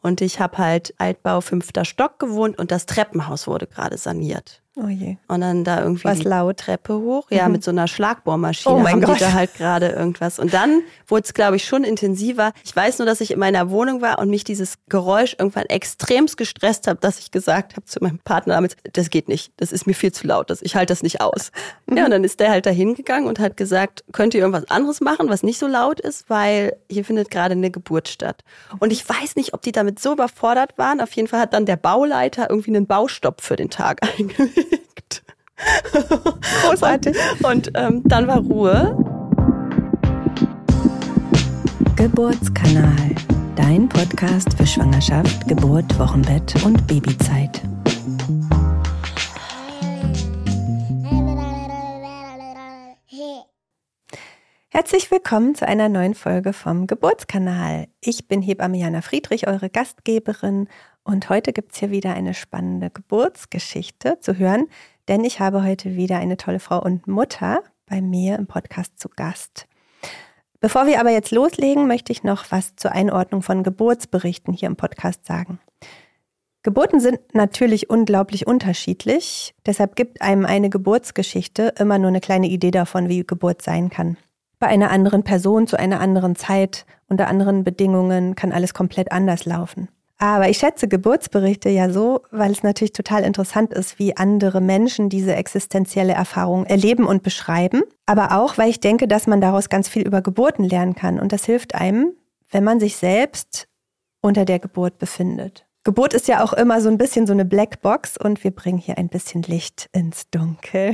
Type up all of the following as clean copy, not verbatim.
Und ich habe halt Altbau 5. Stock gewohnt und das Treppenhaus wurde gerade saniert. Oh je. Und dann da irgendwie was die laut. Treppe hoch, ja, mit so einer Schlagbohrmaschine Oh mein haben Gott. die da halt gerade irgendwas. Und dann wurde es, glaube ich, schon intensiver. Ich weiß nur, dass ich in meiner Wohnung war und mich dieses Geräusch irgendwann extremst gestresst habe, dass ich gesagt habe zu meinem Partner damals, das geht nicht, das ist mir viel zu laut, ich halte das nicht aus. Ja, und dann ist der halt da hingegangen und hat gesagt, könnt ihr irgendwas anderes machen, was nicht so laut ist, weil hier findet gerade eine Geburt statt. Und ich weiß nicht, ob die damit so überfordert waren. Auf jeden Fall hat dann der Bauleiter irgendwie einen Baustopp für den Tag eingelegt. Großartig. Und dann war Ruhe. Geburtskanal, dein Podcast für Schwangerschaft, Geburt, Wochenbett und Babyzeit. Herzlich willkommen zu einer neuen Folge vom Geburtskanal. Ich bin Hebamme Jana Friedrich, eure Gastgeberin, und heute gibt es hier wieder eine spannende Geburtsgeschichte zu hören, denn ich habe heute wieder eine tolle Frau und Mutter bei mir im Podcast zu Gast. Bevor wir aber jetzt loslegen, möchte ich noch was zur Einordnung von Geburtsberichten hier im Podcast sagen. Geburten sind natürlich unglaublich unterschiedlich, deshalb gibt einem eine Geburtsgeschichte immer nur eine kleine Idee davon, wie Geburt sein kann. Bei einer anderen Person zu einer anderen Zeit, unter anderen Bedingungen kann alles komplett anders laufen. Aber ich schätze Geburtsberichte ja so, weil es natürlich total interessant ist, wie andere Menschen diese existenzielle Erfahrung erleben und beschreiben. Aber auch, weil ich denke, dass man daraus ganz viel über Geburten lernen kann. Und das hilft einem, wenn man sich selbst unter der Geburt befindet. Geburt ist ja auch immer so ein bisschen so eine Blackbox und wir bringen hier ein bisschen Licht ins Dunkel.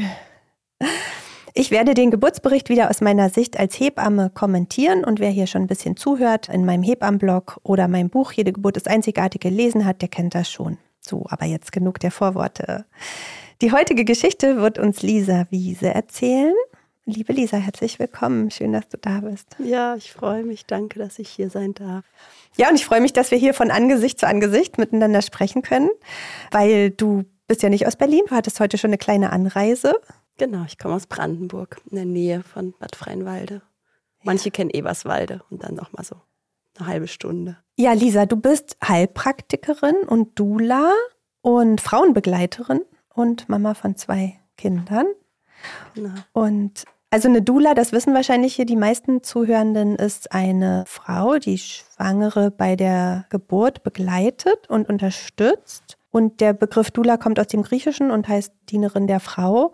Ich werde den Geburtsbericht wieder aus meiner Sicht als Hebamme kommentieren, und wer hier schon ein bisschen zuhört in meinem Hebammenblog oder meinem Buch Jede Geburt ist einzigartig gelesen hat, der kennt das schon. So, aber jetzt genug der Vorworte. Die heutige Geschichte wird uns Lisa Wiese erzählen. Liebe Lisa, herzlich willkommen. Schön, dass du da bist. Ja, ich freue mich. Danke, dass ich hier sein darf. Ja, und ich freue mich, dass wir hier von Angesicht zu Angesicht miteinander sprechen können, weil du bist ja nicht aus Berlin. Du hattest heute schon eine kleine Anreise. Genau, ich komme aus Brandenburg, in der Nähe von Bad Freienwalde. Manche kennen Eberswalde und dann noch mal so eine halbe Stunde. Ja, Lisa, du bist Heilpraktikerin und Doula und Frauenbegleiterin und Mama von 2 Kindern. Genau. Und also eine Doula, das wissen wahrscheinlich hier die meisten Zuhörenden, ist eine Frau, die Schwangere bei der Geburt begleitet und unterstützt. Und der Begriff Doula kommt aus dem Griechischen und heißt Dienerin der Frau.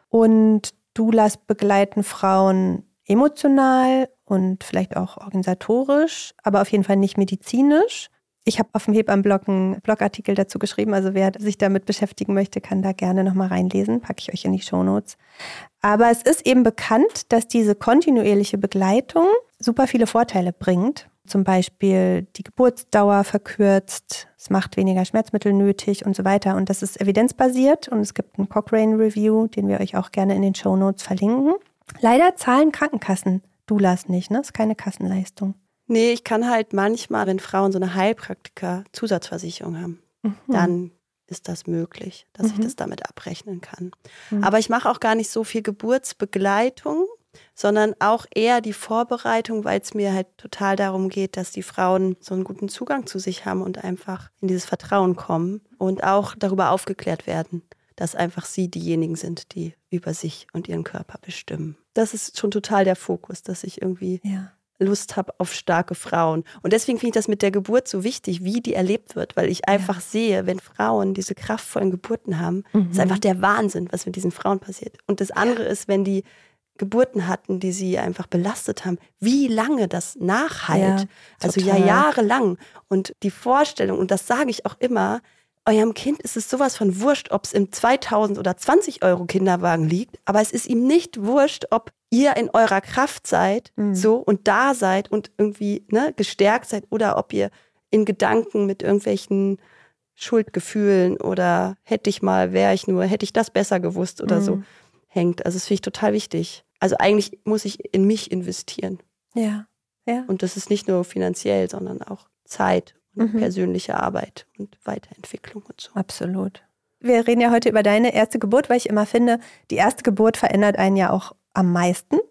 Und Doulas begleiten Frauen emotional und vielleicht auch organisatorisch, aber auf jeden Fall nicht medizinisch. Ich habe auf dem Hebammenblog einen Blogartikel dazu geschrieben, also wer sich damit beschäftigen möchte, kann da gerne nochmal reinlesen, packe ich euch in die Shownotes. Aber es ist eben bekannt, dass diese kontinuierliche Begleitung super viele Vorteile bringt. Zum Beispiel die Geburtsdauer verkürzt, es macht weniger Schmerzmittel nötig und so weiter. Und das ist evidenzbasiert und es gibt einen Cochrane-Review, den wir euch auch gerne in den Shownotes verlinken. Leider zahlen Krankenkassen Doulas nicht, ne? Das ist keine Kassenleistung. Nee, ich kann halt manchmal, wenn Frauen so eine Heilpraktiker-Zusatzversicherung haben, dann ist das möglich, dass ich das damit abrechnen kann. Aber ich mache auch gar nicht so viel Geburtsbegleitung, sondern auch eher die Vorbereitung, weil es mir halt total darum geht, dass die Frauen so einen guten Zugang zu sich haben und einfach in dieses Vertrauen kommen und auch darüber aufgeklärt werden, dass einfach sie diejenigen sind, die über sich und ihren Körper bestimmen. Das ist schon total der Fokus, dass ich irgendwie Lust habe auf starke Frauen. Und deswegen finde ich das mit der Geburt so wichtig, wie die erlebt wird, weil ich einfach sehe, wenn Frauen diese kraftvollen Geburten haben, ist einfach der Wahnsinn, was mit diesen Frauen passiert. Und das andere ist, wenn die Geburten hatten, die sie einfach belastet haben, wie lange das nachhalt. Ja, also total. jahrelang. Und die Vorstellung, und das sage ich auch immer, eurem Kind ist es sowas von wurscht, ob es im 2000 oder 20 Euro Kinderwagen liegt, aber es ist ihm nicht wurscht, ob ihr in eurer Kraft seid so und da seid und irgendwie gestärkt seid oder ob ihr in Gedanken mit irgendwelchen Schuldgefühlen oder hätte ich mal, wäre ich nur, hätte ich das besser gewusst oder so hängt. Also das finde ich total wichtig. Also eigentlich muss ich in mich investieren. Ja. Und das ist nicht nur finanziell, sondern auch Zeit und persönliche Arbeit und Weiterentwicklung und so. Absolut. Wir reden ja heute über deine erste Geburt, weil ich immer finde, die erste Geburt verändert einen ja auch am meisten.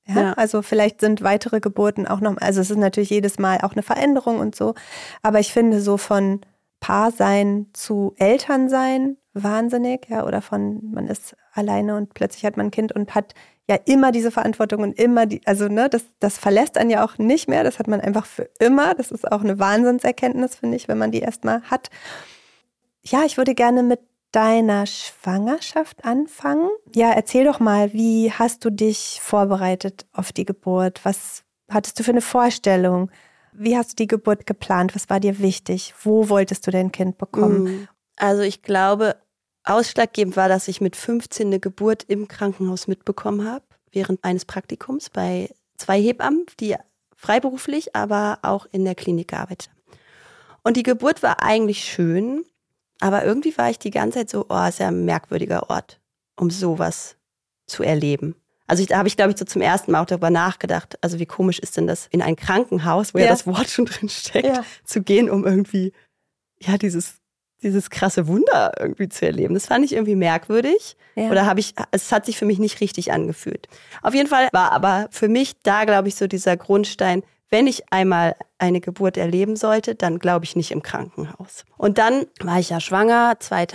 Ja? Also vielleicht sind weitere Geburten auch noch, also es ist natürlich jedes Mal auch eine Veränderung und so, aber ich finde so von Paarsein zu Elternsein wahnsinnig, ja, oder von man ist alleine und plötzlich hat man ein Kind und hat ja immer diese Verantwortung und immer also ne, das verlässt einen ja auch nicht mehr, das hat man einfach für immer, das ist auch eine Wahnsinnserkenntnis, finde ich, wenn man die erstmal hat. Ja, ich würde gerne mit deiner Schwangerschaft anfangen. Ja, erzähl doch mal, wie hast du dich vorbereitet auf die Geburt? Was hattest du für eine Vorstellung? Wie hast du die Geburt geplant? Was war dir wichtig? Wo wolltest du dein Kind bekommen? Also ich glaube, ausschlaggebend war, dass ich mit 15 eine Geburt im Krankenhaus mitbekommen habe, während eines Praktikums bei 2 Hebammen, die freiberuflich, aber auch in der Klinik gearbeitet haben. Und die Geburt war eigentlich schön, aber irgendwie war ich die ganze Zeit so, ist ja ein merkwürdiger Ort, um sowas zu erleben. Also da habe ich, glaube ich, so zum ersten Mal auch darüber nachgedacht, also wie komisch ist denn das, in ein Krankenhaus, wo ja das Wort schon drin steckt, zu gehen, um irgendwie dieses krasse Wunder irgendwie zu erleben. Das fand ich irgendwie merkwürdig. Ja. Oder es hat sich für mich nicht richtig angefühlt. Auf jeden Fall war aber für mich da, glaube ich, so dieser Grundstein, wenn ich einmal eine Geburt erleben sollte, dann glaube ich nicht im Krankenhaus. Und dann war ich ja schwanger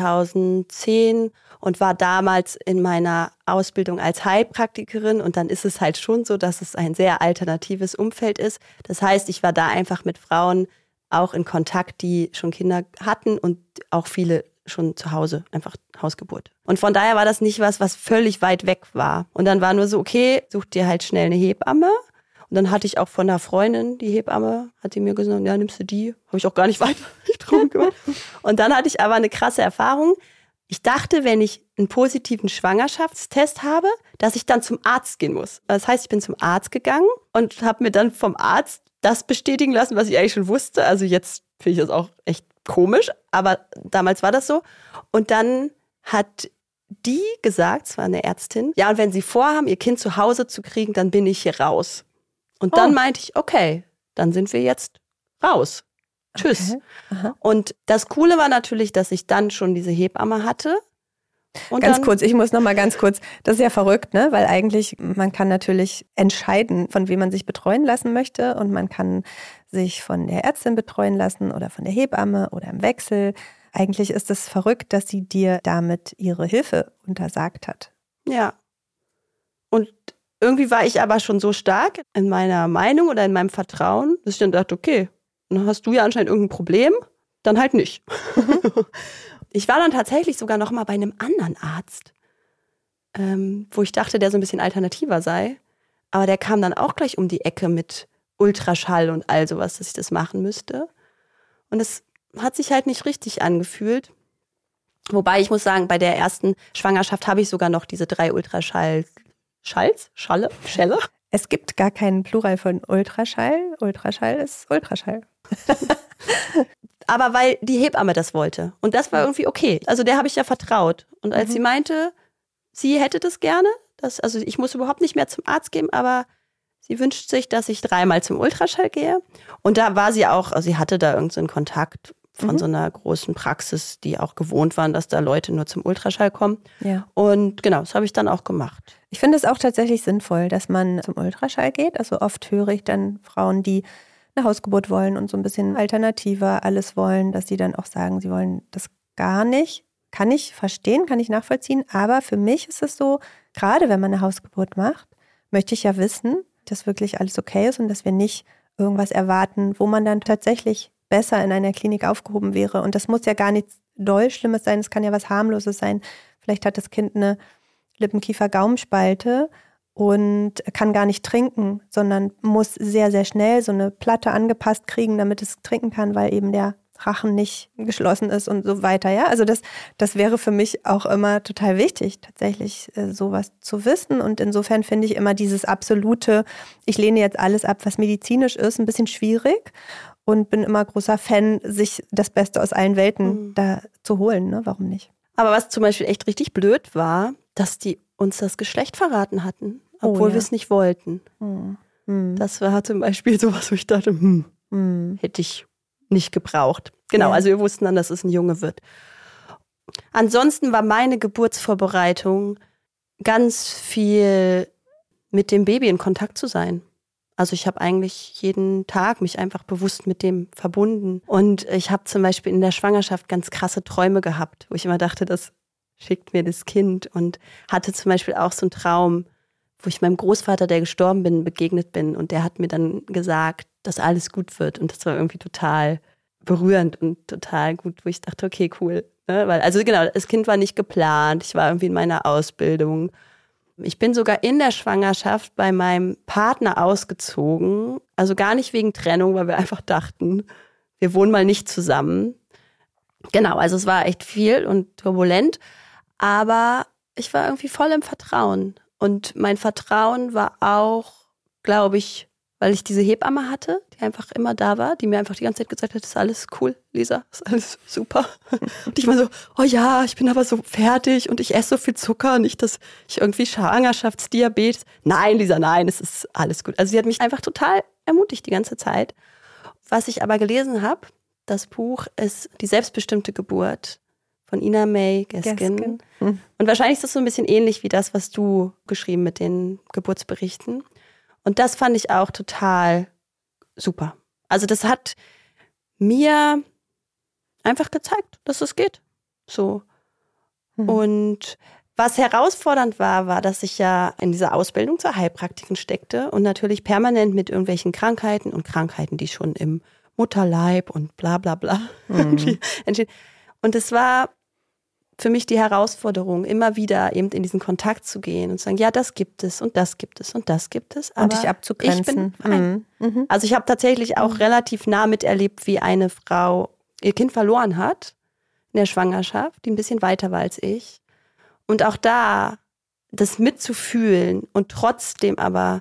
2010 und war damals in meiner Ausbildung als Heilpraktikerin. Und dann ist es halt schon so, dass es ein sehr alternatives Umfeld ist. Das heißt, ich war da einfach mit Frauen auch in Kontakt, die schon Kinder hatten und auch viele schon zu Hause, einfach Hausgeburt. Und von daher war das nicht was völlig weit weg war. Und dann war nur so, okay, such dir halt schnell eine Hebamme. Und dann hatte ich auch von einer Freundin die Hebamme, hat die mir gesagt, ja, nimmst du die? Habe ich auch gar nicht weiter drum gemacht. Und dann hatte ich aber eine krasse Erfahrung. Ich dachte, wenn ich einen positiven Schwangerschaftstest habe, dass ich dann zum Arzt gehen muss. Das heißt, ich bin zum Arzt gegangen und habe mir dann vom Arzt das bestätigen lassen, was ich eigentlich schon wusste. Also jetzt finde ich das auch echt komisch, aber damals war das so. Und dann hat die gesagt, es war eine Ärztin, ja, und wenn Sie vorhaben, Ihr Kind zu Hause zu kriegen, dann bin ich hier raus. Und dann meinte ich, okay, dann sind wir jetzt raus. Tschüss. Okay. Und das Coole war natürlich, dass ich dann schon diese Hebamme hatte. Und ganz kurz, ich muss noch mal ganz kurz, das ist ja verrückt, ne? Weil eigentlich, man kann natürlich entscheiden, von wem man sich betreuen lassen möchte und man kann sich von der Ärztin betreuen lassen oder von der Hebamme oder im Wechsel. Eigentlich ist es verrückt, dass sie dir damit ihre Hilfe untersagt hat. Ja. Und irgendwie war ich aber schon so stark in meiner Meinung oder in meinem Vertrauen, dass ich dann dachte, okay, dann hast du ja anscheinend irgendein Problem, dann halt nicht. Ich war dann tatsächlich sogar noch mal bei einem anderen Arzt, wo ich dachte, der so ein bisschen alternativer sei. Aber der kam dann auch gleich um die Ecke mit Ultraschall und all sowas, dass ich das machen müsste. Und es hat sich halt nicht richtig angefühlt. Wobei ich muss sagen, bei der ersten Schwangerschaft habe ich sogar noch diese 3 Ultraschälle? Es gibt gar keinen Plural von Ultraschall. Ultraschall ist Ultraschall. Aber weil die Hebamme das wollte. Und das war irgendwie okay. Also der habe ich ja vertraut. Und als sie meinte, sie hätte das gerne, also ich muss überhaupt nicht mehr zum Arzt gehen, aber sie wünscht sich, dass ich 3-mal zum Ultraschall gehe. Und da war sie auch, also sie hatte da irgendeinen Kontakt von so einer großen Praxis, die auch gewohnt waren, dass da Leute nur zum Ultraschall kommen. Ja. Und genau, das habe ich dann auch gemacht. Ich finde es auch tatsächlich sinnvoll, dass man zum Ultraschall geht. Also oft höre ich dann Frauen, die eine Hausgeburt wollen und so ein bisschen alternativer alles wollen, dass sie dann auch sagen, sie wollen das gar nicht. Kann ich verstehen, kann ich nachvollziehen. Aber für mich ist es so, gerade wenn man eine Hausgeburt macht, möchte ich ja wissen, dass wirklich alles okay ist und dass wir nicht irgendwas erwarten, wo man dann tatsächlich besser in einer Klinik aufgehoben wäre. Und das muss ja gar nichts doll Schlimmes sein, es kann ja was Harmloses sein. Vielleicht hat das Kind eine Lippenkiefer-Gaumenspalte und kann gar nicht trinken, sondern muss sehr, sehr schnell so eine Platte angepasst kriegen, damit es trinken kann, weil eben der Rachen nicht geschlossen ist und so weiter. Ja, also das wäre für mich auch immer total wichtig, tatsächlich sowas zu wissen. Und insofern finde ich immer dieses absolute, ich lehne jetzt alles ab, was medizinisch ist, ein bisschen schwierig. Und bin immer großer Fan, sich das Beste aus allen Welten da zu holen. Ne? Warum nicht? Aber was zum Beispiel echt richtig blöd war, dass die uns das Geschlecht verraten hatten, obwohl wir es nicht wollten. Das war zum Beispiel sowas, wo ich dachte, hätte ich nicht gebraucht. Genau, also wir wussten dann, dass es ein Junge wird. Ansonsten war meine Geburtsvorbereitung ganz viel mit dem Baby in Kontakt zu sein. Also ich habe eigentlich jeden Tag mich einfach bewusst mit dem verbunden. Und ich habe zum Beispiel in der Schwangerschaft ganz krasse Träume gehabt, wo ich immer dachte, das schickt mir das Kind. Und hatte zum Beispiel auch so einen Traum, wo ich meinem Großvater, der gestorben bin, begegnet bin. Und der hat mir dann gesagt, dass alles gut wird. Und das war irgendwie total berührend und total gut, wo ich dachte, okay, cool. Ne? Weil, also genau, das Kind war nicht geplant. Ich war irgendwie in meiner Ausbildung. Ich bin sogar in der Schwangerschaft bei meinem Partner ausgezogen. Also gar nicht wegen Trennung, weil wir einfach dachten, wir wohnen mal nicht zusammen. Genau, also es war echt viel und turbulent. Aber ich war irgendwie voll im Vertrauen. Und mein Vertrauen war auch, glaube ich, weil ich diese Hebamme hatte, die einfach immer da war, die mir einfach die ganze Zeit gesagt hat, ist alles cool, Lisa, ist alles super. Und ich war so, oh ja, ich bin aber so fertig und ich esse so viel Zucker, nicht, dass ich irgendwie Schwangerschaftsdiabetes. Nein, Lisa, nein, es ist alles gut. Also sie hat mich einfach total ermutigt die ganze Zeit. Was ich aber gelesen habe, das Buch ist Die selbstbestimmte Geburt von Ina May Gaskin. Und wahrscheinlich ist das so ein bisschen ähnlich wie das, was du geschrieben mit den Geburtsberichten. Und das fand ich auch total super. Also das hat mir einfach gezeigt, dass es geht. So. Und was herausfordernd war, dass ich ja in dieser Ausbildung zur Heilpraktikerin steckte und natürlich permanent mit irgendwelchen Krankheiten und Krankheiten, die schon im Mutterleib und bla bla bla entstehen. Und es war für mich die Herausforderung, immer wieder eben in diesen Kontakt zu gehen und zu sagen, ja, das gibt es und das gibt es und das gibt es. Aber und dich abzugrenzen. Ich bin fein. Also ich habe tatsächlich auch relativ nah miterlebt, wie eine Frau ihr Kind verloren hat in der Schwangerschaft, die ein bisschen weiter war als ich. Und auch da das mitzufühlen und trotzdem aber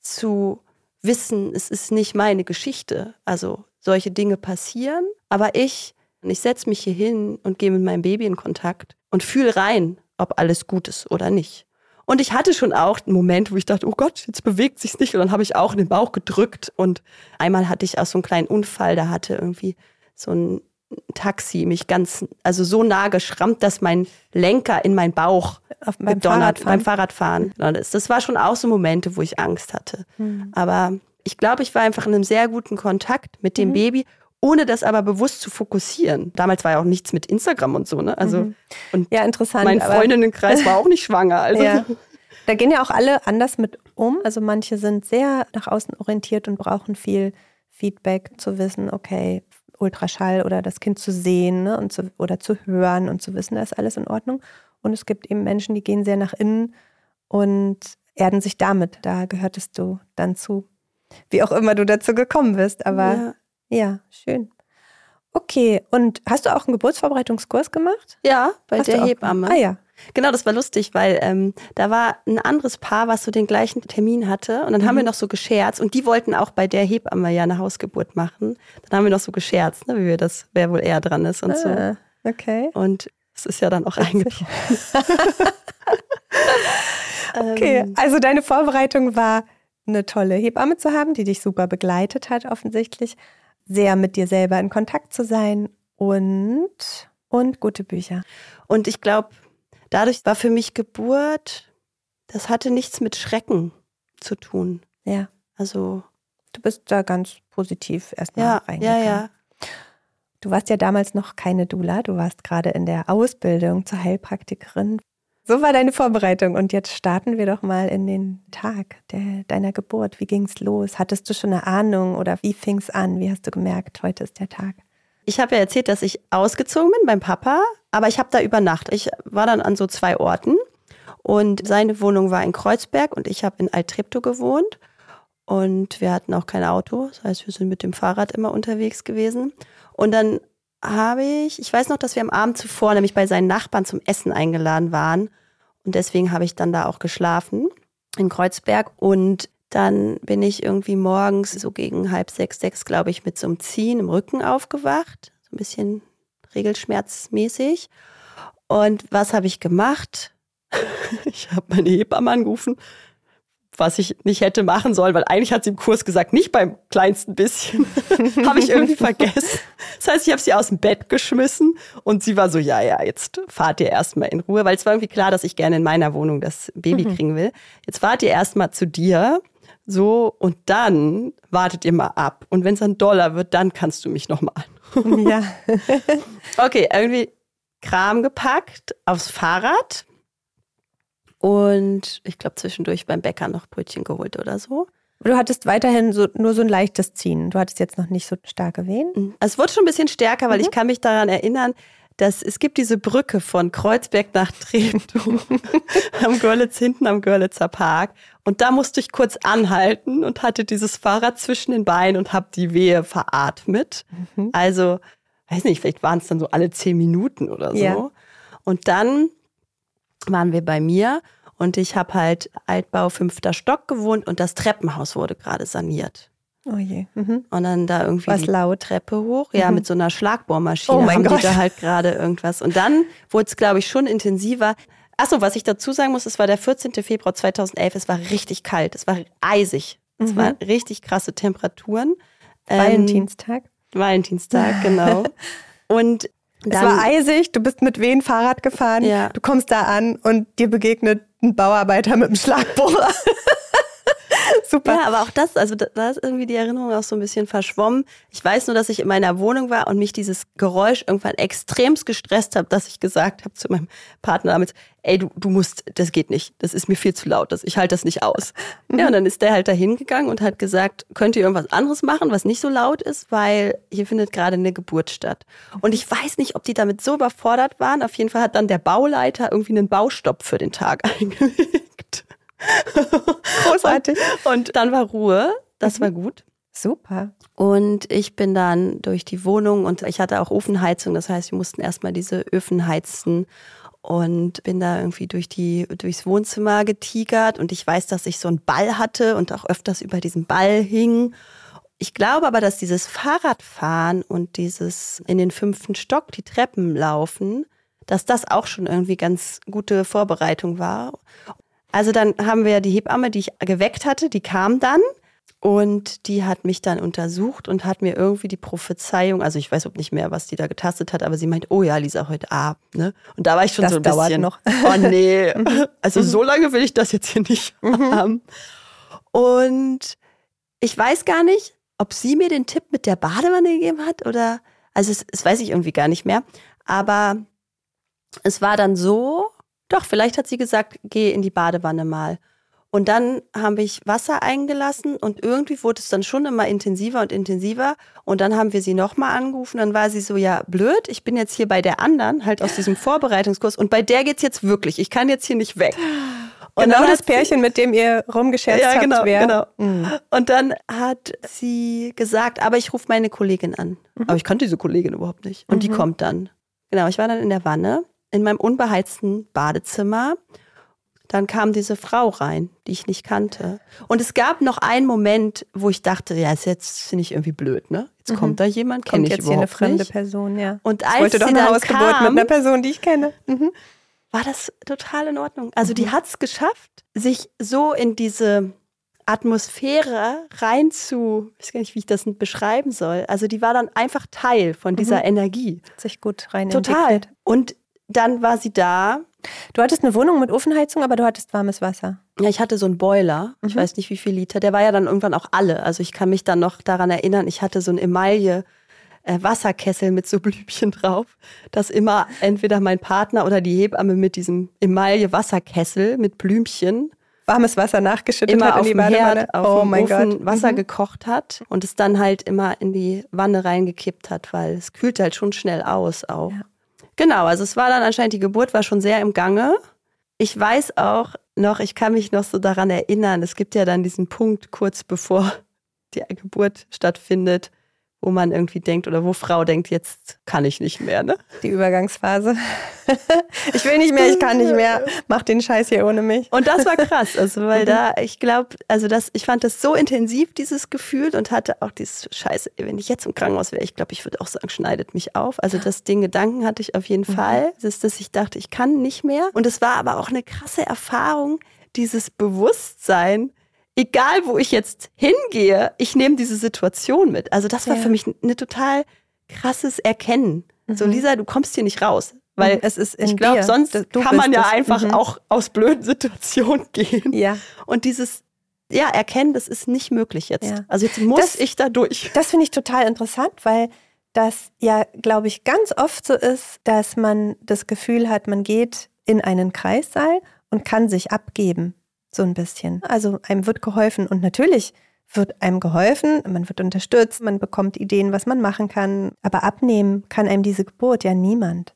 zu wissen, es ist nicht meine Geschichte. Also solche Dinge passieren, aber ich setze mich hier hin und gehe mit meinem Baby in Kontakt und fühle rein, ob alles gut ist oder nicht. Und ich hatte schon auch einen Moment, wo ich dachte, oh Gott, jetzt bewegt sich's nicht. Und dann habe ich auch in den Bauch gedrückt. Und einmal hatte ich auch so einen kleinen Unfall, da hatte irgendwie so ein Taxi mich also so nah geschrammt, dass mein Lenker in meinen Bauch gedonnert beim Fahrradfahren. Das war schon auch so Momente, wo ich Angst hatte. Aber ich glaube, ich war einfach in einem sehr guten Kontakt mit dem Baby, ohne das aber bewusst zu fokussieren. Damals war ja auch nichts mit Instagram und so, ne? Also, und ja, interessant. Mein Freundinnenkreis war auch nicht schwanger. Also. Ja. Da gehen ja auch alle anders mit um. Also manche sind sehr nach außen orientiert und brauchen viel Feedback, zu wissen, okay, Ultraschall oder das Kind zu sehen, ne? Oder zu hören und zu wissen, da ist alles in Ordnung. Und es gibt eben Menschen, die gehen sehr nach innen und erden sich damit. Da gehörtest du dann zu. Wie auch immer du dazu gekommen bist. Aber ja, schön. Okay, und hast du auch einen Geburtsvorbereitungskurs gemacht? Ja, bei der Hebamme. Ah ja. Genau, das war lustig, weil da war ein anderes Paar, was so den gleichen Termin hatte. Und dann haben wir noch so gescherzt. Und die wollten auch bei der Hebamme ja eine Hausgeburt machen. Dann haben wir noch so gescherzt, ne, wer wohl eher dran ist und so. Okay. Und es ist ja dann auch eingetroffen. Okay, also deine Vorbereitung war, eine tolle Hebamme zu haben, die dich super begleitet hat offensichtlich, sehr mit dir selber in Kontakt zu sein und gute Bücher. Und ich glaube, dadurch war für mich Geburt, das hatte nichts mit Schrecken zu tun. Ja. Also du bist da ganz positiv erstmal reingegangen. Ja. Du warst ja damals noch keine Doula, du warst gerade in der Ausbildung zur Heilpraktikerin. So war deine Vorbereitung und jetzt starten wir doch mal in den Tag deiner Geburt. Wie ging's los? Hattest du schon eine Ahnung oder wie fing's an? Wie hast du gemerkt, heute ist der Tag? Ich habe ja erzählt, dass ich ausgezogen bin beim Papa, aber ich habe da übernachtet. Ich war dann an so 2 Orten und seine Wohnung war in Kreuzberg und ich habe in Alt-Treptow gewohnt und wir hatten auch kein Auto. Das heißt, wir sind mit dem Fahrrad immer unterwegs gewesen. Und dann ich weiß noch, dass wir am Abend zuvor nämlich bei seinen Nachbarn zum Essen eingeladen waren. Und deswegen habe ich dann da auch geschlafen in Kreuzberg. Und dann bin ich irgendwie morgens so gegen 5:30, 6, glaube ich, mit so einem Ziehen im Rücken aufgewacht. So ein bisschen regelschmerzmäßig. Und was habe ich gemacht? Ich habe meine Hebamme angerufen. was ich nicht hätte machen sollen, weil eigentlich hat sie im Kurs gesagt, nicht beim kleinsten bisschen. Habe ich irgendwie vergessen. Das heißt, ich habe sie aus dem Bett geschmissen und sie war so, ja, jetzt fahrt ihr erstmal in Ruhe, weil es war irgendwie klar, dass ich gerne in meiner Wohnung das Baby kriegen will. Jetzt fahrt ihr erstmal zu dir, so, und dann wartet ihr mal ab. Und wenn es dann doller wird, dann kannst du mich nochmal anrufen. Ja. Okay, irgendwie Kram gepackt, aufs Fahrrad. Und ich glaube, zwischendurch beim Bäcker noch Brötchen geholt oder so. Du hattest weiterhin nur so ein leichtes Ziehen. Du hattest jetzt noch nicht so starke Wehen? Es wurde schon ein bisschen stärker, weil ich kann mich daran erinnern, dass es gibt diese Brücke von Kreuzberg nach Treptow hinten am Görlitzer Park. Und da musste ich kurz anhalten und hatte dieses Fahrrad zwischen den Beinen und habe die Wehe veratmet. Also, weiß nicht, vielleicht waren es dann so alle 10 Minuten oder so. Ja. Und dann waren wir bei mir und ich habe halt Altbau 5. Stock gewohnt und das Treppenhaus wurde gerade saniert. Oh je. Mhm. Und dann da irgendwie was die laut. Treppe hoch, ja, mit so einer Schlagbohrmaschine Oh mein haben Gott. die da halt gerade irgendwas. Und dann wurde es, glaube ich, schon intensiver. Achso, was ich dazu sagen muss, es war der 14. Februar 2011, es war richtig kalt, es war eisig, es waren richtig krasse Temperaturen. Valentinstag. Valentinstag, genau. Und Es war eisig, du bist mit Wehen Fahrrad gefahren, Ja. du kommst da an und dir begegnet ein Bauarbeiter mit einem Schlagbohrer. Super. Ja, aber auch das, also da ist irgendwie die Erinnerung auch so ein bisschen verschwommen. Ich weiß nur, dass ich in meiner Wohnung war und mich dieses Geräusch irgendwann extremst gestresst habe, dass ich gesagt habe zu meinem Partner damals, ey, du musst, das geht nicht, das ist mir viel zu laut, ich halte das nicht aus. Ja, und dann ist der halt da hingegangen und hat gesagt, könnt ihr irgendwas anderes machen, was nicht so laut ist, weil hier findet gerade eine Geburt statt. Und ich weiß nicht, ob die damit so überfordert waren. Auf jeden Fall hat dann der Bauleiter irgendwie einen Baustopp für den Tag eingelegt. Großartig. Und dann war Ruhe, das war gut. Super. Und ich bin dann durch die Wohnung und ich hatte auch Ofenheizung, das heißt, wir mussten erstmal diese Öfen heizen und bin da irgendwie durchs Wohnzimmer getigert und ich weiß, dass ich so einen Ball hatte und auch öfters über diesen Ball hing. Ich glaube aber, dass dieses Fahrradfahren und dieses in den 5. Stock die Treppen laufen, dass das auch schon irgendwie ganz gute Vorbereitung war. Also dann haben wir die Hebamme, die ich geweckt hatte, die kam dann und die hat mich dann untersucht und hat mir irgendwie die Prophezeiung, also ich weiß auch nicht mehr, was die da getastet hat, aber sie meint, oh ja, Lisa, heute Abend, ne? Und da war ich schon Das so ein dauert bisschen, noch. Oh nee, also so lange will ich das jetzt hier nicht haben. Und ich weiß gar nicht, ob sie mir den Tipp mit der Badewanne gegeben hat oder, also es weiß ich irgendwie gar nicht mehr, aber es war dann so, doch, vielleicht hat sie gesagt, geh in die Badewanne mal. Und dann habe ich Wasser eingelassen und irgendwie wurde es dann schon immer intensiver und intensiver. Und dann haben wir sie nochmal angerufen. Dann war sie so, ja, blöd, ich bin jetzt hier bei der anderen, halt aus diesem Vorbereitungskurs. Und bei der geht's jetzt wirklich. Ich kann jetzt hier nicht weg. Und genau dann das hat Pärchen, mit dem ihr rumgescherzt habt. Genau. Und dann hat sie gesagt, aber ich rufe meine Kollegin an. Aber ich kannte diese Kollegin überhaupt nicht. Und die kommt dann. Genau, ich war dann in der Wanne, in meinem unbeheizten Badezimmer. Dann kam diese Frau rein, die ich nicht kannte. Und es gab noch einen Moment, wo ich dachte, ja, jetzt finde ich irgendwie blöd, ne? Jetzt kommt da jemand, kenne ich jetzt hier eine überhaupt fremde nicht. Person, ja. Und Ich als wollte doch sie eine dann Hausgeburt kam, mit einer Person, die ich kenne. war das total in Ordnung. Also die hat es geschafft, sich so in diese Atmosphäre ich weiß gar nicht, wie ich das beschreiben soll. Also die war dann einfach Teil von dieser Energie. Hat sich gut rein Total. entwickelt. Und dann war sie da. Du hattest eine Wohnung mit Ofenheizung, aber du hattest warmes Wasser. Ja, ich hatte so einen Boiler. Ich weiß nicht, wie viel Liter. Der war ja dann irgendwann auch alle. Also ich kann mich dann noch daran erinnern, ich hatte so einen Emaille Wasserkessel mit so Blümchen drauf, dass immer entweder mein Partner oder die Hebamme mit diesem Emaille Wasserkessel mit Blümchen Warmes Wasser nachgeschüttet immer hat auf in die dem Badewanne. Herd, auf dem Ofen Wasser Mhm. gekocht hat und es dann halt immer in die Wanne reingekippt hat, weil es kühlt halt schon schnell aus auch. Ja. Genau, also es war dann anscheinend, die Geburt war schon sehr im Gange. Ich weiß auch noch, ich kann mich noch so daran erinnern, es gibt ja dann diesen Punkt kurz bevor die Geburt stattfindet, wo man irgendwie denkt oder wo Frau denkt, jetzt kann ich nicht mehr, ne? Die Übergangsphase. Ich will nicht mehr, ich kann nicht mehr. Mach den Scheiß hier ohne mich. Und das war krass, also weil da, ich glaube, also ich fand das so intensiv, dieses Gefühl, und hatte auch dieses Scheiße, wenn ich jetzt im Krankenhaus wäre, ich glaube, ich würde auch sagen, schneidet mich auf. Also den Gedanken hatte ich auf jeden Fall, dass ich dachte, ich kann nicht mehr. Und es war aber auch eine krasse Erfahrung, dieses Bewusstsein, egal wo ich jetzt hingehe, ich nehme diese Situation mit. Also das war für mich ein total krasses Erkennen. So, Lisa, du kommst hier nicht raus. Weil es ist ich glaube, sonst kann man ja einfach auch aus blöden Situationen gehen. Ja. Und dieses erkennen, das ist nicht möglich jetzt. Ja. Also jetzt muss ich da durch. Das finde ich total interessant, weil das ja, glaube ich, ganz oft so ist, dass man das Gefühl hat, man geht in einen Kreissaal und kann sich abgeben, so ein bisschen. Also einem wird geholfen und natürlich wird einem geholfen, man wird unterstützt, man bekommt Ideen, was man machen kann. Aber abnehmen kann einem diese Geburt ja niemand.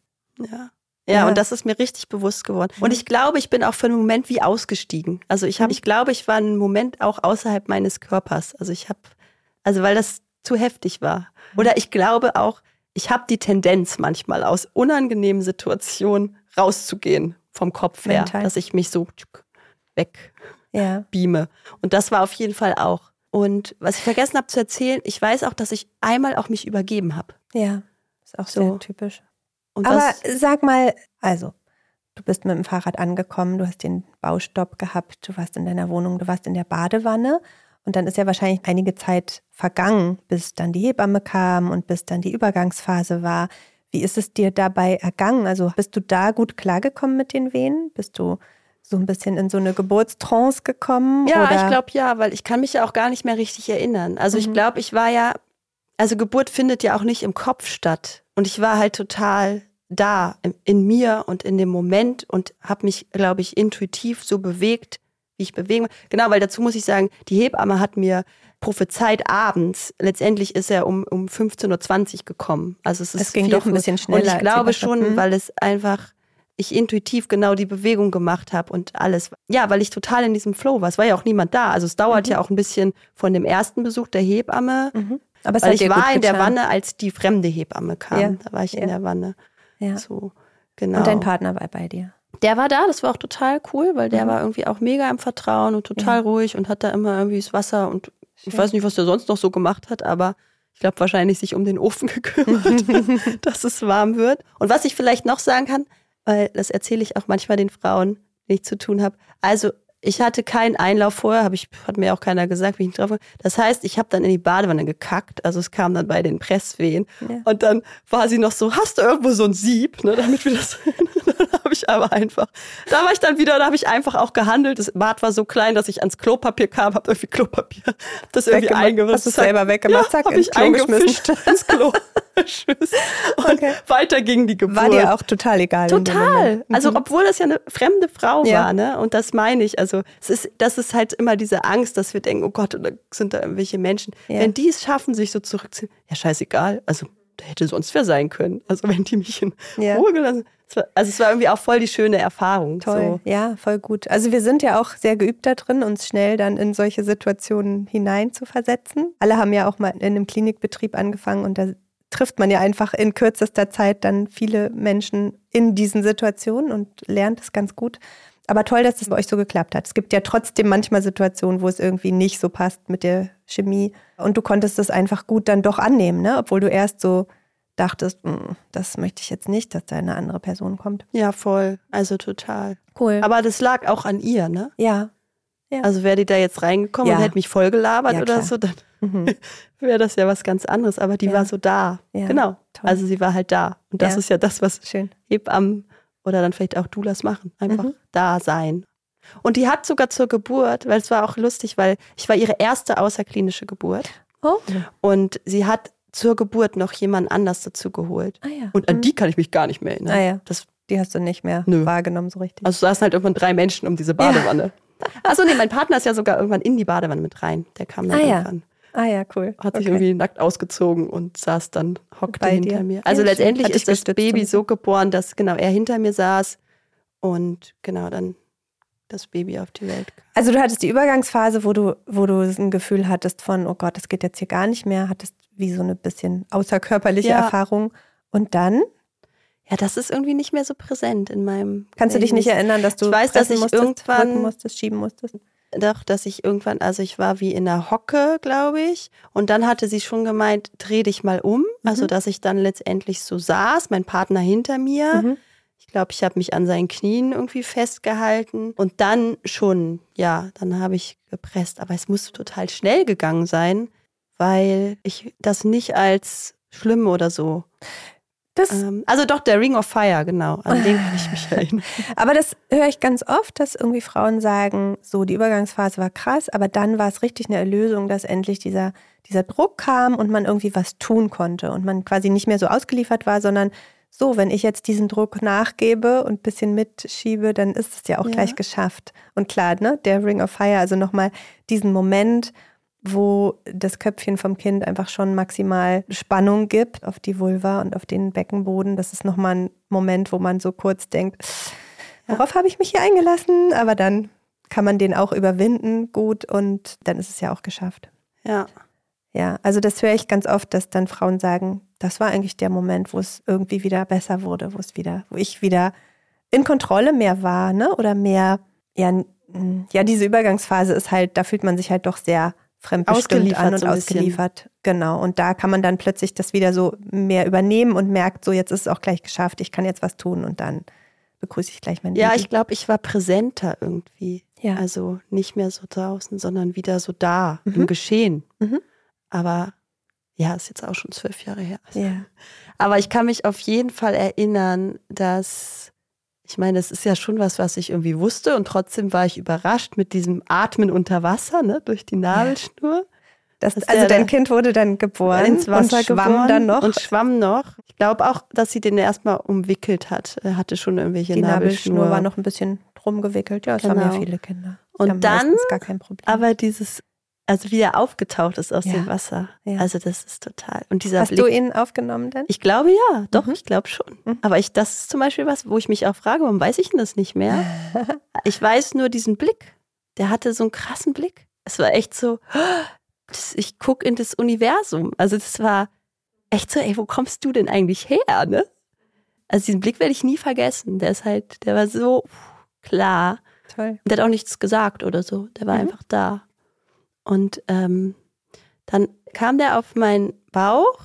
Ja, und das ist mir richtig bewusst geworden. Und ich glaube, ich bin auch für einen Moment wie ausgestiegen. Also ich glaube, ich war einen Moment auch außerhalb meines Körpers. Also weil das zu heftig war. Oder ich glaube auch, ich habe die Tendenz manchmal aus unangenehmen Situationen rauszugehen vom Kopf her, dass ich mich so weg beame. Und das war auf jeden Fall auch. Und was ich vergessen habe zu erzählen, ich weiß auch, dass ich einmal auch mich übergeben habe. Ja, ist auch sehr typisch. Und aber sag mal, also du bist mit dem Fahrrad angekommen, du hast den Baustopp gehabt, du warst in deiner Wohnung, du warst in der Badewanne und dann ist ja wahrscheinlich einige Zeit vergangen, bis dann die Hebamme kam und bis dann die Übergangsphase war. Wie ist es dir dabei ergangen? Also bist du da gut klargekommen mit den Wehen? Bist du so ein bisschen in so eine Geburtstrance gekommen? Ja, oder? Ich glaube ja, weil ich kann mich ja auch gar nicht mehr richtig erinnern. Also ich glaube, also Geburt findet ja auch nicht im Kopf statt. Und ich war halt total da in mir und in dem Moment und habe mich, glaube ich, intuitiv so bewegt, wie ich bewege. Genau, weil dazu muss ich sagen, die Hebamme hat mir prophezeit abends, letztendlich ist er um 15.20 Uhr gekommen. Also es ging doch ein bisschen schneller. Und ich glaube schon, weil es einfach, ich intuitiv genau die Bewegung gemacht habe und alles. Ja, weil ich total in diesem Flow war. Es war ja auch niemand da. Also es dauert ja auch ein bisschen von dem ersten Besuch der Hebamme. Aber weil ich war in der Wanne, als die fremde Hebamme kam. Ja. Da war ich in der Wanne. Ja. So, genau. Und dein Partner war bei dir? Der war da, das war auch total cool, weil der war irgendwie auch mega im Vertrauen und total ruhig und hat da immer irgendwie das Wasser und ich weiß nicht, was der sonst noch so gemacht hat, aber ich glaube wahrscheinlich sich um den Ofen gekümmert, dass es warm wird. Und was ich vielleicht noch sagen kann, weil das erzähle ich auch manchmal den Frauen, wenn ich zu tun habe. Also ich hatte keinen Einlauf vorher, hat mir auch keiner gesagt, wie ich nicht drauf war. Das heißt, ich habe dann in die Badewanne gekackt. Also es kam dann bei den Presswehen. Ja. Und dann war sie noch so, hast du irgendwo so ein Sieb, ne, damit wir das... Dann habe ich aber einfach... Da war ich dann wieder, da habe ich einfach auch gehandelt. Das Bad war so klein, dass ich ans Klopapier kam, habe irgendwie Klopapier, das irgendwie eingefischt. Hast du es selber weggemacht? Ja, habe ich eingefischt ins Klo. Und weiter ging die Geburt. War dir auch total egal? Total. Also obwohl das ja eine fremde Frau war, ne? Und das meine ich. Also das ist halt immer diese Angst, dass wir denken, oh Gott, oder sind da irgendwelche Menschen. Ja. Wenn die es schaffen, sich so zurückzuziehen, ja scheißegal. Also da hätte sonst wer sein können. Also wenn die mich in Ruhe gelassen. Also es war irgendwie auch voll die schöne Erfahrung. Toll, so. Ja, voll gut. Also wir sind ja auch sehr geübt da drin, uns schnell dann in solche Situationen hinein zu versetzen. Alle haben ja auch mal in einem Klinikbetrieb angefangen und da trifft man ja einfach in kürzester Zeit dann viele Menschen in diesen Situationen und lernt es ganz gut. Aber toll, dass es bei euch so geklappt hat. Es gibt ja trotzdem manchmal Situationen, wo es irgendwie nicht so passt mit der Chemie. Und du konntest das einfach gut dann doch annehmen, ne? Obwohl du erst so dachtest, das möchte ich jetzt nicht, dass da eine andere Person kommt. Ja, voll. Also total. Cool. Aber das lag auch an ihr, ne? Ja. Also wäre die da jetzt reingekommen und hätte mich voll gelabert oder so, dann wäre das ja was ganz anderes. Aber die war so da. Ja. Genau. Toll. Also sie war halt da. Und das ist ja das, was Hebammen oder dann vielleicht auch Doulas machen. Einfach da sein. Und die hat sogar zur Geburt, weil es war auch lustig, weil ich war ihre erste außerklinische Geburt. Oh. Und sie hat zur Geburt noch jemand anders dazu geholt. Ah, ja. Und an die kann ich mich gar nicht mehr erinnern. Ah, ja. Die hast du nicht mehr wahrgenommen so richtig. Also saßen halt irgendwann 3 Menschen um diese Badewanne. Ja. Achso, nee, mein Partner ist ja sogar irgendwann in die Badewanne mit rein. Der kam dann irgendwann. Ah ja, cool. Hat sich irgendwie nackt ausgezogen und hockte hinter mir. Also letztendlich ist das Baby so geboren, dass er hinter mir saß und dann das Baby auf die Welt kam. Also du hattest die Übergangsphase, wo du ein Gefühl hattest von, oh Gott, das geht jetzt hier gar nicht mehr, hattest wie so eine bisschen außerkörperliche Erfahrung. Und dann? Ja, das ist irgendwie nicht mehr so präsent in meinem Kannst du dich nicht erinnern, dass du irgendwann musstest, schieben musstest? Doch, dass ich irgendwann, also ich war wie in einer Hocke, glaube ich. Und dann hatte sie schon gemeint, dreh dich mal um. Also, dass ich dann letztendlich so saß, mein Partner hinter mir. Ich glaube, ich habe mich an seinen Knien irgendwie festgehalten und dann schon, ja, dann habe ich gepresst. Aber es muss total schnell gegangen sein, weil ich das nicht als schlimm oder so. Also doch, der Ring of Fire, genau, an den kann ich mich erinnern. Aber das höre ich ganz oft, dass irgendwie Frauen sagen, so die Übergangsphase war krass, aber dann war es richtig eine Erlösung, dass endlich dieser Druck kam und man irgendwie was tun konnte und man quasi nicht mehr so ausgeliefert war, sondern so, wenn ich jetzt diesen Druck nachgebe und ein bisschen mitschiebe, dann ist es ja auch gleich geschafft. Und klar, ne, der Ring of Fire, also nochmal diesen Moment, wo das Köpfchen vom Kind einfach schon maximal Spannung gibt auf die Vulva und auf den Beckenboden. Das ist nochmal ein Moment, wo man so kurz denkt, worauf habe ich mich hier eingelassen? Aber dann kann man den auch überwinden gut und dann ist es ja auch geschafft. Ja. Ja, also das höre ich ganz oft, dass dann Frauen sagen, das war eigentlich der Moment, wo es irgendwie wieder besser wurde, wo ich wieder in Kontrolle mehr war, ne? Oder mehr, ja, diese Übergangsphase ist halt, da fühlt man sich halt doch sehr fremdbestimmt an und so ausgeliefert. Genau. Und da kann man dann plötzlich das wieder so mehr übernehmen und merkt, so jetzt ist es auch gleich geschafft, ich kann jetzt was tun und dann begrüße ich gleich mein Baby. Ja, ich glaube, ich war präsenter irgendwie. Ja. Also nicht mehr so draußen, sondern wieder so da im Geschehen. Mhm. Aber ja, ist jetzt auch schon 12 Jahre her. Ja. Aber ich kann mich auf jeden Fall erinnern, dass, ich meine, das ist ja schon was ich irgendwie wusste und trotzdem war ich überrascht mit diesem Atmen unter Wasser, ne, durch die Nabelschnur. Also dein Kind wurde dann geboren und schwamm noch. Ich glaube auch, dass sie den erstmal umwickelt hat. Er hatte schon irgendwelche die Nabelschnur war noch ein bisschen drum gewickelt. Ja, das haben ja viele Kinder. Und dann, gar kein Problem. aber wie er aufgetaucht ist aus dem Wasser. Ja. Also das ist total. Und dieser Hast du ihn aufgenommen denn? Ich glaube ja, doch, ich glaube schon. Aber das ist zum Beispiel was, wo ich mich auch frage, warum weiß ich denn das nicht mehr? Ich weiß nur diesen Blick. Der hatte so einen krassen Blick. Es war echt so, ich gucke in das Universum. Also das war echt so, ey, wo kommst du denn eigentlich her, ne? Also diesen Blick werde ich nie vergessen. Der war so klar. Toll. Der hat auch nichts gesagt oder so. Der war einfach da. Und dann kam der auf meinen Bauch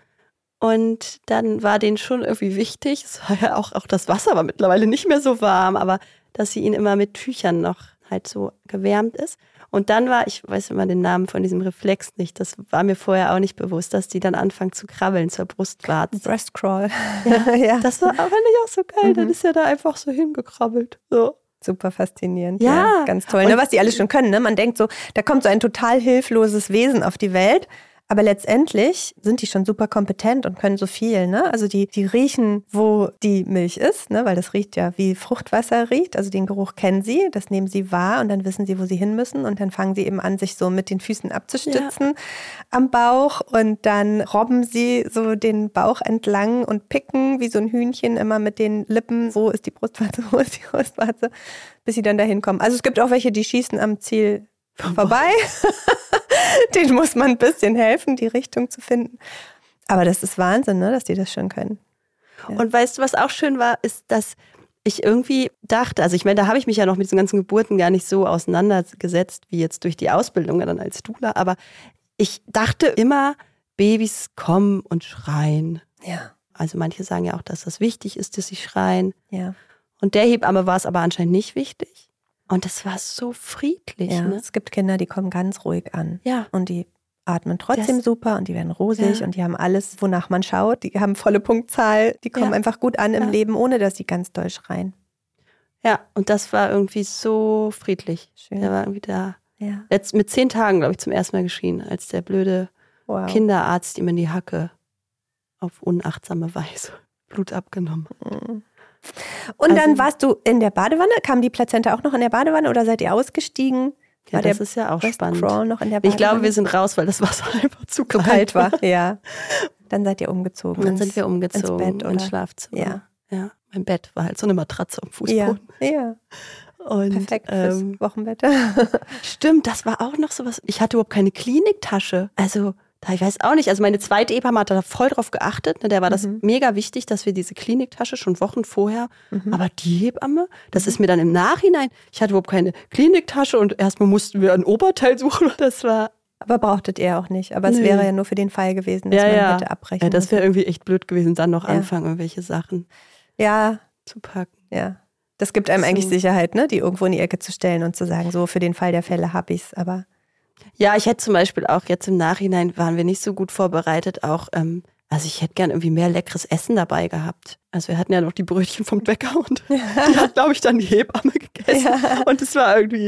und dann war denen schon irgendwie wichtig, es war ja auch das Wasser war mittlerweile nicht mehr so warm, aber dass sie ihn immer mit Tüchern noch halt so gewärmt ist. Und dann ich weiß immer den Namen von diesem Reflex nicht, das war mir vorher auch nicht bewusst, dass die dann anfangen zu krabbeln zur Brustwarze. Breastcrawl. Ja. Das war aber nicht auch so geil, dann ist er da einfach so hingekrabbelt. So. Super faszinierend. Ja. Ganz toll, ne, was die alles schon können. Ne? Man denkt so, da kommt so ein total hilfloses Wesen auf die Welt. Aber letztendlich sind die schon super kompetent und können so viel. Ne? Also die riechen, wo die Milch ist, ne? Weil das riecht ja wie Fruchtwasser riecht. Also den Geruch kennen sie, das nehmen sie wahr und dann wissen sie, wo sie hin müssen. Und dann fangen sie eben an, sich so mit den Füßen abzustützen am Bauch. Und dann robben sie so den Bauch entlang und picken wie so ein Hühnchen immer mit den Lippen. Wo ist die Brustwarze, wo ist die Brustwarze? Bis sie dann dahin kommen. Also es gibt auch welche, die schießen am Ziel vorbei. Den muss man ein bisschen helfen, die Richtung zu finden. Aber das ist Wahnsinn, ne, dass die das schon können. Ja. Und weißt du, was auch schön war, ist, dass ich irgendwie dachte, also ich meine, da habe ich mich ja noch mit diesen ganzen Geburten gar nicht so auseinandergesetzt, wie jetzt durch die Ausbildung dann als Doula, aber ich dachte immer, Babys kommen und schreien. Ja. Also manche sagen ja auch, dass das wichtig ist, dass sie schreien. Ja. Und der Hebamme war es aber anscheinend nicht wichtig. Und das war so friedlich. Ja, ne? Es gibt Kinder, die kommen ganz ruhig an. Ja. Und die atmen trotzdem super und die werden rosig und die haben alles, wonach man schaut. Die haben volle Punktzahl, die kommen einfach gut an im Leben, ohne dass sie ganz doll schreien. Ja, und das war irgendwie so friedlich. Schön. Der war irgendwie da. Ja. Jetzt mit 10 Tagen, glaube ich, zum ersten Mal geschrien, als der blöde Kinderarzt ihm in die Hacke auf unachtsame Weise Blut abgenommen hat. Und dann warst du in der Badewanne? Kam die Plazenta auch noch in der Badewanne oder seid ihr ausgestiegen? Ja, das ist ja auch spannend. Noch in der Badewanne? Ich glaube, wir sind raus, weil das Wasser einfach zu kalt war. Ja. Dann seid ihr umgezogen. Und dann sind wir umgezogen ins Bett, ins Schlafzimmer. Ja. Mein Bett war halt so eine Matratze am Fußboden. Ja. Und, perfekt fürs Wochenbett. Stimmt, das war auch noch sowas. Ich hatte überhaupt keine Kliniktasche. Also ich weiß auch nicht, also meine zweite Hebamme hat da voll drauf geachtet. Ne? Der war das mega wichtig, dass wir diese Kliniktasche schon Wochen vorher, aber die Hebamme, das ist mir dann im Nachhinein, ich hatte überhaupt keine Kliniktasche und erstmal mussten wir ein Oberteil suchen. Das war... Aber brauchtet ihr auch nicht. Aber es wäre ja nur für den Fall gewesen, dass man hätte abbrechen müssen. Ja, das wäre irgendwie echt blöd gewesen, dann noch anfangen, irgendwelche Sachen. Ja, zu packen. Ja. Das gibt einem eigentlich Sicherheit, ne? Die irgendwo in die Ecke zu stellen und zu sagen, so für den Fall der Fälle habe ich's, aber. Ja, ich hätte zum Beispiel auch jetzt im Nachhinein, waren wir nicht so gut vorbereitet, auch, also ich hätte gern irgendwie mehr leckeres Essen dabei gehabt. Also wir hatten ja noch die Brötchen vom Bäcker und die hat, glaube ich, dann die Hebamme gegessen. Ja. Und es war irgendwie,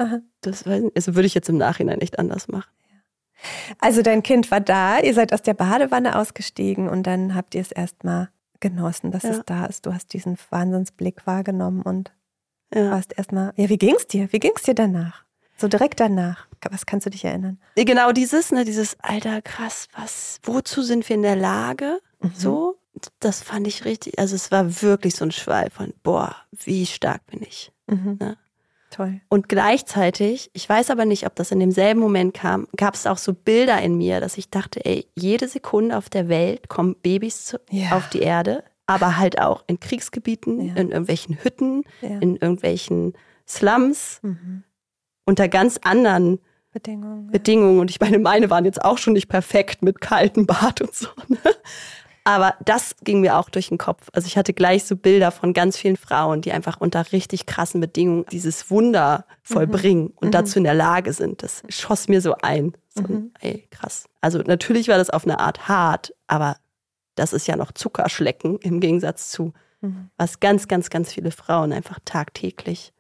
also würde ich jetzt im Nachhinein echt anders machen. Also dein Kind war da, ihr seid aus der Badewanne ausgestiegen und dann habt ihr es erstmal genossen, dass es da ist. Du hast diesen Wahnsinnsblick wahrgenommen und warst erstmal, wie ging's dir? Wie ging's dir danach? So direkt danach. Was kannst du dich erinnern? Genau dieses, Alter, krass, wozu sind wir in der Lage? So, das fand ich richtig, also es war wirklich so ein Schwall von, boah, wie stark bin ich. Ne? Toll. Und gleichzeitig, ich weiß aber nicht, ob das in demselben Moment kam, gab es auch so Bilder in mir, dass ich dachte, ey, jede Sekunde auf der Welt kommen Babys auf die Erde, aber halt auch in Kriegsgebieten, in irgendwelchen Hütten, in irgendwelchen Slums, unter ganz anderen Bedingungen. Und ich meine waren jetzt auch schon nicht perfekt mit kaltem Bad und so. Ne? Aber das ging mir auch durch den Kopf. Also ich hatte gleich so Bilder von ganz vielen Frauen, die einfach unter richtig krassen Bedingungen dieses Wunder vollbringen und dazu in der Lage sind. Das schoss mir so ein. So, ey, krass. Also natürlich war das auf eine Art hart, aber das ist ja noch Zuckerschlecken im Gegensatz zu, was ganz, ganz, ganz viele Frauen einfach tagtäglich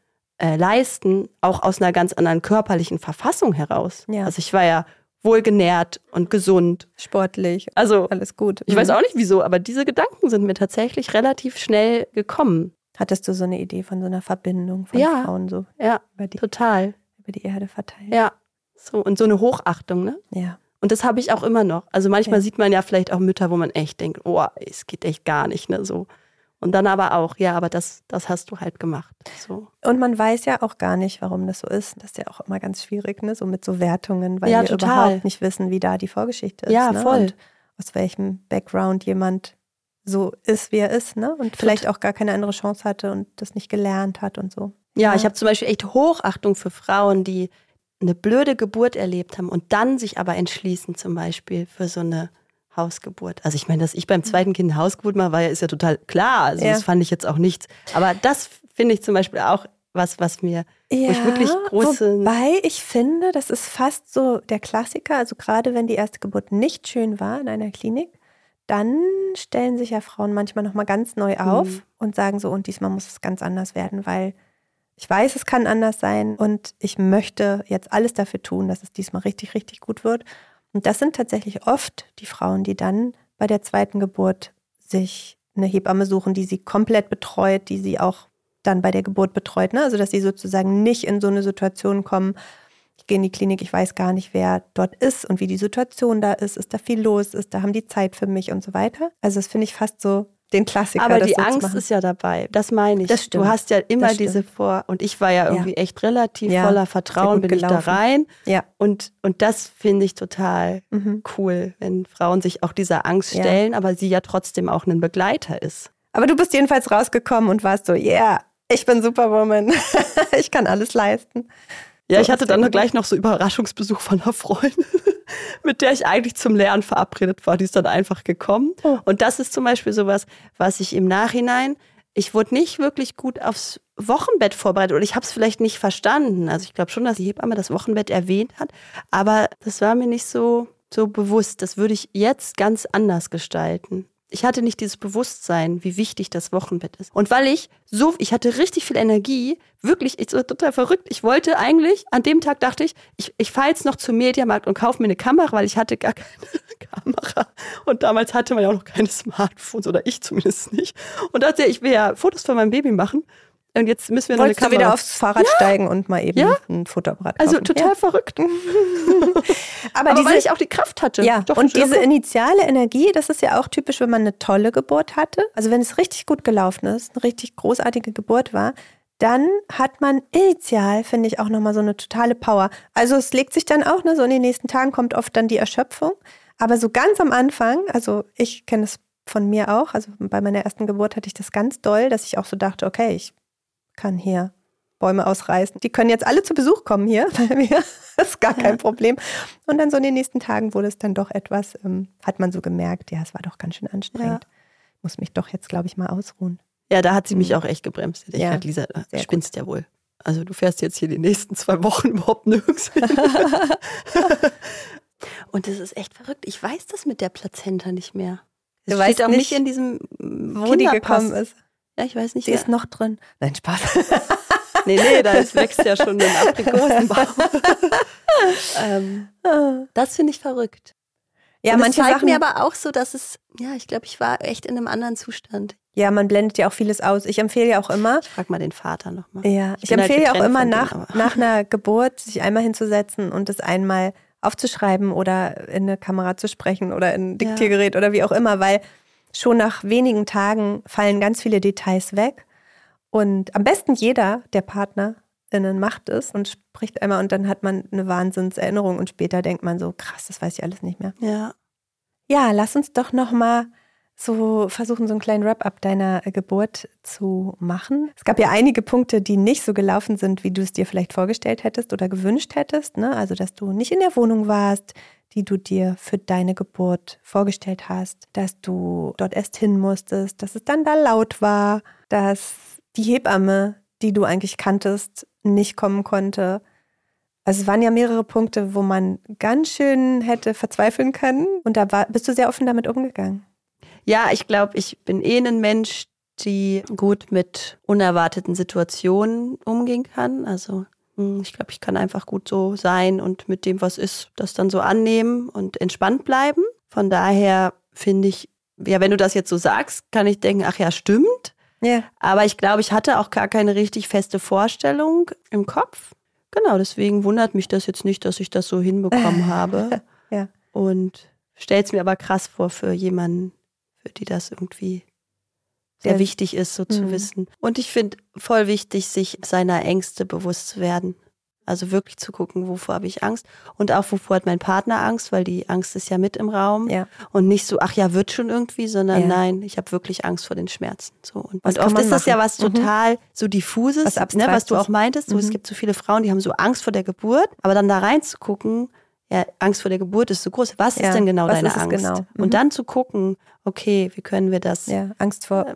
leisten, auch aus einer ganz anderen körperlichen Verfassung heraus. Ja. Also ich war ja wohlgenährt und gesund. Sportlich. Also alles gut. Ich weiß auch nicht wieso, aber diese Gedanken sind mir tatsächlich relativ schnell gekommen. Hattest du so eine Idee von so einer Verbindung von Frauen so? Ja, total. Über die Erde verteilt. Ja, so und so eine Hochachtung, ne? Ja. Und das habe ich auch immer noch. Also manchmal sieht man ja vielleicht auch Mütter, wo man echt denkt, oh, es geht echt gar nicht, ne, so. Und dann aber auch, aber das hast du halt gemacht. So. Und man weiß ja auch gar nicht, warum das so ist. Das ist ja auch immer ganz schwierig, ne? So mit so Wertungen, weil wir überhaupt nicht wissen, wie da die Vorgeschichte ist. Ja, ne? voll. Und aus welchem Background jemand so ist, wie er ist, ne? Und vielleicht auch gar keine andere Chance hatte und das nicht gelernt hat und so. Ja, ich habe zum Beispiel echt Hochachtung für Frauen, die eine blöde Geburt erlebt haben und dann sich aber entschließen, zum Beispiel für so eine Hausgeburt. Also ich meine, dass ich beim zweiten Kind eine Hausgeburt mache, ist ja total klar. Also das fand ich jetzt auch nichts. Aber das finde ich zum Beispiel auch was mir, wo ich wirklich große... Wobei ich finde, das ist fast so der Klassiker. Also gerade wenn die erste Geburt nicht schön war in einer Klinik, dann stellen sich ja Frauen manchmal nochmal ganz neu auf und sagen so, und diesmal muss es ganz anders werden, weil ich weiß, es kann anders sein und ich möchte jetzt alles dafür tun, dass es diesmal richtig, richtig gut wird. Und das sind tatsächlich oft die Frauen, die dann bei der zweiten Geburt sich eine Hebamme suchen, die sie komplett betreut, die sie auch dann bei der Geburt betreut. Ne? Also dass sie sozusagen nicht in so eine Situation kommen, ich gehe in die Klinik, ich weiß gar nicht, wer dort ist und wie die Situation da ist da viel los, da haben die Zeit für mich und so weiter. Also das finde ich fast so den Klassiker. Aber die Angst ist ja dabei, das meine ich. Das stimmt. Du hast ja immer diese und ich war ja irgendwie echt relativ voller Vertrauen, bin ich da rein. Ja. Und das finde ich total cool, wenn Frauen sich auch dieser Angst stellen, aber sie ja trotzdem auch ein Begleiter ist. Aber du bist jedenfalls rausgekommen und warst so, ich bin Superwoman, ich kann alles leisten. Ja, ich hatte dann gleich noch so Überraschungsbesuch von einer Freundin, mit der ich eigentlich zum Lernen verabredet war. Die ist dann einfach gekommen. Oh. Und das ist zum Beispiel sowas, was ich im Nachhinein, ich wurde nicht wirklich gut aufs Wochenbett vorbereitet oder ich habe es vielleicht nicht verstanden. Also ich glaube schon, dass die Hebamme das Wochenbett erwähnt hat, aber das war mir nicht so bewusst. Das würde ich jetzt ganz anders gestalten. Ich hatte nicht dieses Bewusstsein, wie wichtig das Wochenbett ist. Und weil ich hatte richtig viel Energie, wirklich, ich war total verrückt. Ich wollte eigentlich, an dem Tag dachte ich fahre jetzt noch zum Mediamarkt und kaufe mir eine Kamera, weil ich hatte gar keine Kamera. Und damals hatte man ja auch noch keine Smartphones, oder ich zumindest nicht. Und dachte ich will ja Fotos von meinem Baby machen. Und jetzt müssen wir noch eine Kamera. Wolltest du wieder aufs Fahrrad steigen und mal eben ein Fotoapparat kaufen? Also total verrückt. Aber weil ich auch die Kraft hatte. Ja, und diese initiale Energie, das ist ja auch typisch, wenn man eine tolle Geburt hatte. Also wenn es richtig gut gelaufen ist, eine richtig großartige Geburt war, dann hat man initial, finde ich, auch nochmal so eine totale Power. Also es legt sich dann auch, so in den nächsten Tagen kommt oft dann die Erschöpfung. Aber so ganz am Anfang, also ich kenne es von mir auch, also bei meiner ersten Geburt hatte ich das ganz doll, dass ich auch so dachte, okay, ich kann hier Bäume ausreißen. Die können jetzt alle zu Besuch kommen hier bei mir. Das ist gar kein Problem. Und dann so in den nächsten Tagen wurde es dann doch etwas, hat man so gemerkt, es war doch ganz schön anstrengend. Ich muss mich doch jetzt, glaube ich, mal ausruhen. Ja, da hat sie mich auch echt gebremst. Ich dachte, Lisa, du spinnst ja wohl. Also du fährst jetzt hier die nächsten 2 Wochen überhaupt nirgends hin. Und das ist echt verrückt. Ich weiß das mit der Plazenta nicht mehr. Du weißt auch nicht in diesem wo die gekommen ist. Ja, ich weiß nicht. Die ist noch drin. Nein, Spaß. Nee, da wächst ja schon ein Aprikosenbaum. Das finde ich verrückt. Ja, und manche es zeigt Sachen mir aber auch so, dass ich glaube, ich war echt in einem anderen Zustand. Ja, man blendet ja auch vieles aus. Ich empfehle ja auch immer. Ich frage mal den Vater nochmal. Ja, ich empfehle ja auch immer nach einer Geburt, sich einmal hinzusetzen und das einmal aufzuschreiben oder in eine Kamera zu sprechen oder in ein Diktiergerät oder wie auch immer, weil schon nach wenigen Tagen fallen ganz viele Details weg. Und am besten jeder der PartnerInnen macht es und spricht einmal und dann hat man eine Wahnsinnserinnerung und später denkt man so, krass, das weiß ich alles nicht mehr. Ja, lass uns doch nochmal so versuchen, so einen kleinen Wrap-up deiner Geburt zu machen. Es gab ja einige Punkte, die nicht so gelaufen sind, wie du es dir vielleicht vorgestellt hättest oder gewünscht hättest, ne? Also, dass du nicht in der Wohnung warst, die du dir für deine Geburt vorgestellt hast, dass du dort erst hin musstest, dass es dann da laut war, dass die Hebamme, die du eigentlich kanntest, nicht kommen konnte. Also es waren ja mehrere Punkte, wo man ganz schön hätte verzweifeln können und da bist du sehr offen damit umgegangen. Ja, ich glaube, ich bin ein Mensch, die gut mit unerwarteten Situationen umgehen kann. Also ich glaube, ich kann einfach gut so sein und mit dem, was ist, das dann so annehmen und entspannt bleiben. Von daher finde ich, ja, wenn du das jetzt so sagst, kann ich denken, ach ja, stimmt. Ja. Aber ich glaube, ich hatte auch gar keine richtig feste Vorstellung im Kopf. Genau, deswegen wundert mich das jetzt nicht, dass ich das so hinbekommen habe. Ja. Und stell's mir aber krass vor für jemanden, für die das irgendwie sehr wichtig ist, so zu wissen. Und ich finde voll wichtig, sich seiner Ängste bewusst zu werden. Also wirklich zu gucken, wovor habe ich Angst und auch wovor hat mein Partner Angst, weil die Angst ist ja mit im Raum und nicht so, ach ja, wird schon irgendwie, sondern nein, ich habe wirklich Angst vor den Schmerzen. So. Und oft ist das ja was total so diffuses, was du auch meintest. So, es gibt so viele Frauen, die haben so Angst vor der Geburt, aber dann da reinzugucken, ja, Angst vor der Geburt ist so groß. Was ist denn genau deine Angst? Genau? Und dann zu gucken, okay, wie können wir das? Ja, Angst vor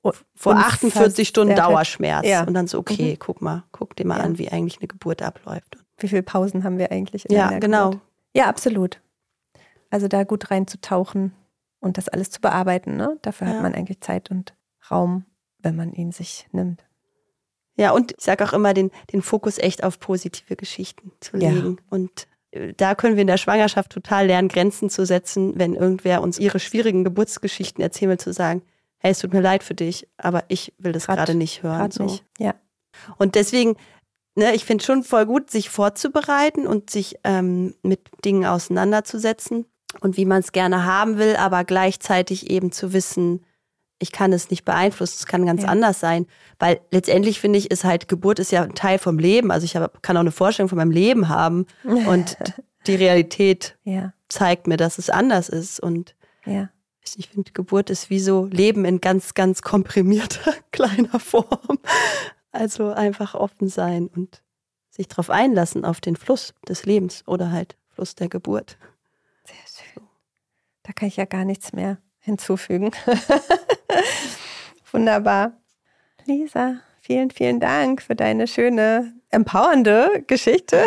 48 Stunden Dauerschmerz. Ja. Und dann so, okay, guck dir mal an, wie eigentlich eine Geburt abläuft. Wie viele Pausen haben wir eigentlich in einer Geburt? Ja, absolut. Also da gut reinzutauchen und das alles zu bearbeiten, ne? Dafür hat man eigentlich Zeit und Raum, wenn man ihn sich nimmt. Ja, und ich sage auch immer, den Fokus echt auf positive Geschichten zu legen. Und da können wir in der Schwangerschaft total lernen, Grenzen zu setzen, wenn irgendwer uns ihre schwierigen Geburtsgeschichten erzählt, will, zu sagen, hey, es tut mir leid für dich, aber ich will das gerade nicht hören. So. Nicht. Ja. Und deswegen, ich finde schon voll gut, sich vorzubereiten und sich mit Dingen auseinanderzusetzen und wie man es gerne haben will, aber gleichzeitig eben zu wissen, ich kann es nicht beeinflussen, es kann ganz anders sein. Weil letztendlich finde ich, Geburt ist ja ein Teil vom Leben. Also ich kann auch eine Vorstellung von meinem Leben haben und die Realität zeigt mir, dass es anders ist. Und ich finde, Geburt ist wie so Leben in ganz, ganz komprimierter, kleiner Form. Also einfach offen sein und sich darauf einlassen, auf den Fluss des Lebens oder halt Fluss der Geburt. Sehr schön. Da kann ich ja gar nichts mehr hinzufügen. Wunderbar. Lisa, vielen, vielen Dank für deine schöne, empowernde Geschichte,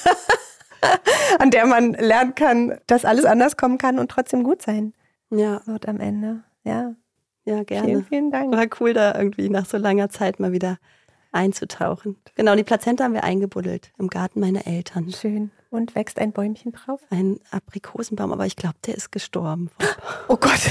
an der man lernen kann, dass alles anders kommen kann und trotzdem gut sein wird am Ende. Ja, gerne. Vielen, vielen Dank. War cool, da irgendwie nach so langer Zeit mal wieder einzutauchen. Genau, die Plazenta haben wir eingebuddelt im Garten meiner Eltern. Schön. Und wächst ein Bäumchen drauf? Ein Aprikosenbaum, aber ich glaube, der ist gestorben. Oh Gott.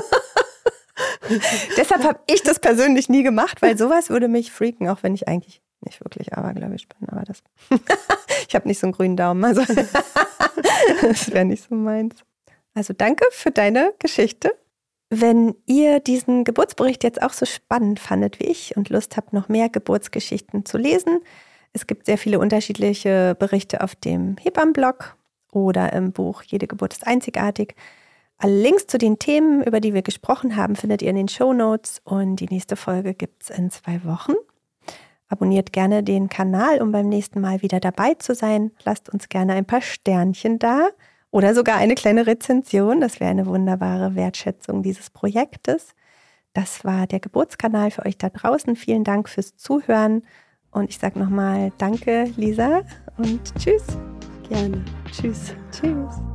Deshalb habe ich das persönlich nie gemacht, weil sowas würde mich freaken, auch wenn ich eigentlich nicht wirklich abergläubisch bin. Aber ich habe nicht so einen grünen Daumen, also das wäre nicht so meins. Also danke für deine Geschichte. Wenn ihr diesen Geburtsbericht jetzt auch so spannend fandet wie ich und Lust habt, noch mehr Geburtsgeschichten zu lesen, es gibt sehr viele unterschiedliche Berichte auf dem Hebammenblog oder im Buch Jede Geburt ist einzigartig. Alle Links zu den Themen, über die wir gesprochen haben, findet ihr in den Shownotes und die nächste Folge gibt es in 2 Wochen. Abonniert gerne den Kanal, um beim nächsten Mal wieder dabei zu sein. Lasst uns gerne ein paar Sternchen da oder sogar eine kleine Rezension. Das wäre eine wunderbare Wertschätzung dieses Projektes. Das war der Geburtskanal für euch da draußen. Vielen Dank fürs Zuhören. Und ich sage nochmal danke, Lisa, und tschüss. Gerne. Tschüss. Tschüss.